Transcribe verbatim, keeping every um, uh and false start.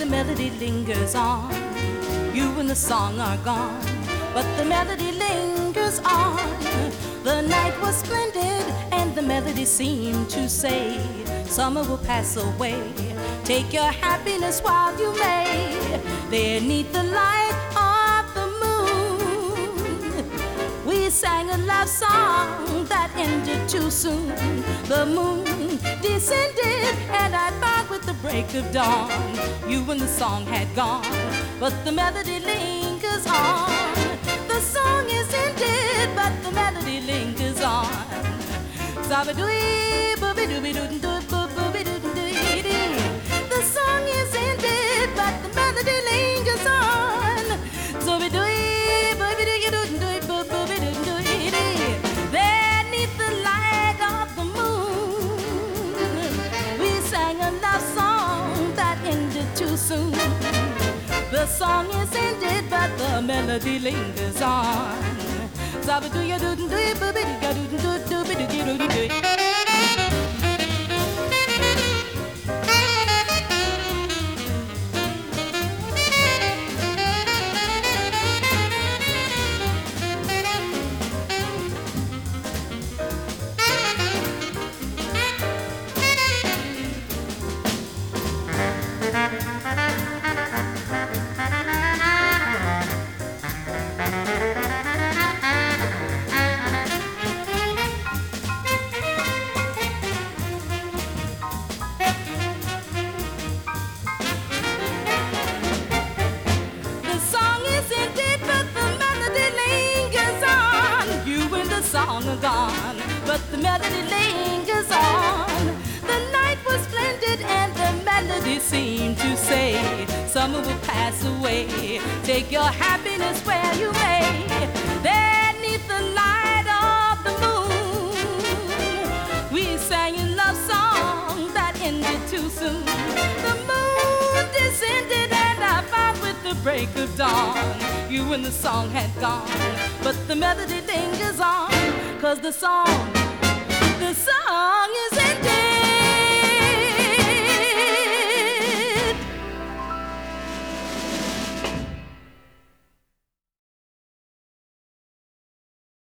the melody lingers on. You and the song are gone, but the melody lingers on. The night was splendid, and the melody seemed to say, summer will pass away. Take your happiness while you may. There 'neath the light of the moon, we sang a love song that ended too soon. The moon descended, and I thought with the break of dawn, you and the song had gone, but the melody lingers on. The song is ended, but the melody lingers on. Zabadooey, booby-dooby-doo-doo, booby-doo-doo-doo-doo. The song is ended, but the melody lingers on. Zabadooey, booby-doo-doo-doo, booby-doo-doo-doo. There 'neath the light of the moon, we sang a love song that ended too soon. The song is ended, but the melody lingers on. Gone, but the melody lingers on. The night was splendid, and the melody seemed to say, summer will pass away. Take your happiness where you may. There 'neath the light of the moon, we sang a love song that ended too soon. The moon descended, and I found with the break of dawn, you and the song had gone, but the melody lingers on. 'Cause the song